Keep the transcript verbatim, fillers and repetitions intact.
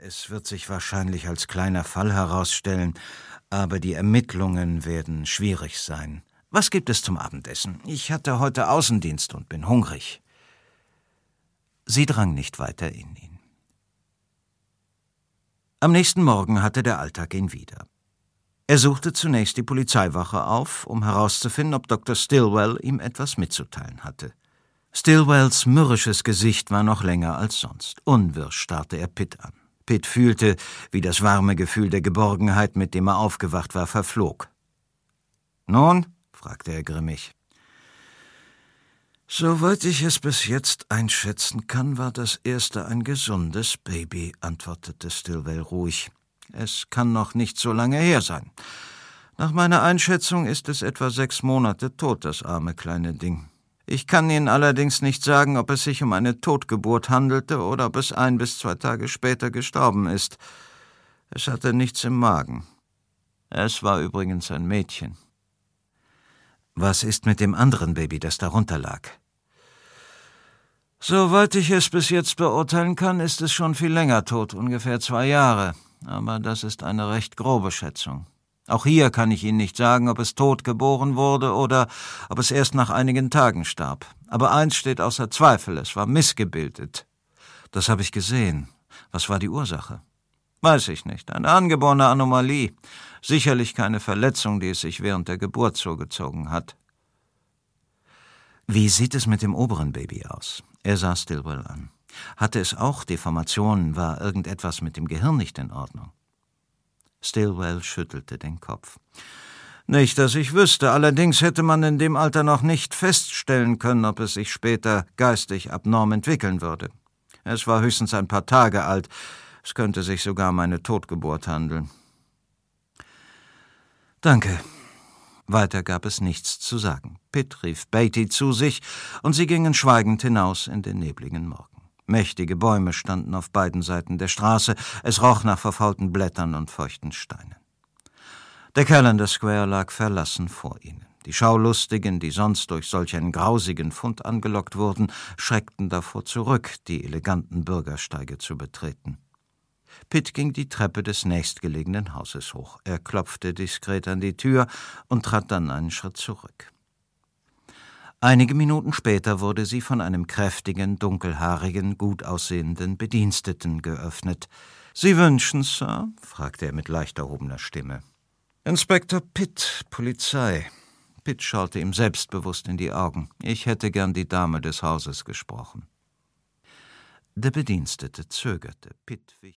Es wird sich wahrscheinlich als kleiner Fall herausstellen, aber die Ermittlungen werden schwierig sein. Was gibt es zum Abendessen? Ich hatte heute Außendienst und bin hungrig. Sie drang nicht weiter in ihn. Am nächsten Morgen hatte der Alltag ihn wieder. Er suchte zunächst die Polizeiwache auf, um herauszufinden, ob Doktor Stillwell ihm etwas mitzuteilen hatte. Stillwells mürrisches Gesicht war noch länger als sonst. Unwirsch starrte er Pitt an. Pitt fühlte, wie das warme Gefühl der Geborgenheit, mit dem er aufgewacht war, verflog. »Nun?« fragte er grimmig. »Soweit ich es bis jetzt einschätzen kann, war das erste ein gesundes Baby«, antwortete Stillwell ruhig. »Es kann noch nicht so lange her sein. Nach meiner Einschätzung ist es etwa sechs Monate tot, das arme kleine Ding. Ich kann Ihnen allerdings nicht sagen, ob es sich um eine Totgeburt handelte oder ob es ein bis zwei Tage später gestorben ist. Es hatte nichts im Magen. Es war übrigens ein Mädchen.« »Was ist mit dem anderen Baby, das darunter lag?« »Soweit ich es bis jetzt beurteilen kann, ist es schon viel länger tot, ungefähr zwei Jahre. Aber das ist eine recht grobe Schätzung. Auch hier kann ich Ihnen nicht sagen, ob es tot geboren wurde oder ob es erst nach einigen Tagen starb. Aber eins steht außer Zweifel, es war missgebildet. Das habe ich gesehen. Was war die Ursache?« »Weiß ich nicht. Eine angeborene Anomalie. Sicherlich keine Verletzung, die es sich während der Geburt zugezogen hat.« »Wie sieht es mit dem oberen Baby aus?« Er sah Stillwell an. »Hatte es auch Deformationen? War irgendetwas mit dem Gehirn nicht in Ordnung?« Stillwell schüttelte den Kopf. »Nicht, dass ich wüsste. Allerdings hätte man in dem Alter noch nicht feststellen können, ob es sich später geistig abnorm entwickeln würde. Es war höchstens ein paar Tage alt. Es könnte sich sogar um eine Totgeburt handeln.« »Danke.« Weiter gab es nichts zu sagen. Pitt rief Beatty zu sich, und sie gingen schweigend hinaus in den nebligen Morgen. Mächtige Bäume standen auf beiden Seiten der Straße, es roch nach verfaulten Blättern und feuchten Steinen. Der Callender Square lag verlassen vor ihnen. Die Schaulustigen, die sonst durch solch einen grausigen Fund angelockt wurden, schreckten davor zurück, die eleganten Bürgersteige zu betreten. Pitt ging die Treppe des nächstgelegenen Hauses hoch. Er klopfte diskret an die Tür und trat dann einen Schritt zurück. Einige Minuten später wurde sie von einem kräftigen, dunkelhaarigen, gut aussehenden Bediensteten geöffnet. »Sie wünschen, Sir?« fragte er mit leicht erhobener Stimme. »Inspektor Pitt, Polizei.« Pitt schaute ihm selbstbewusst in die Augen. »Ich hätte gern die Dame des Hauses gesprochen.« Der Bedienstete zögerte. Pitt wich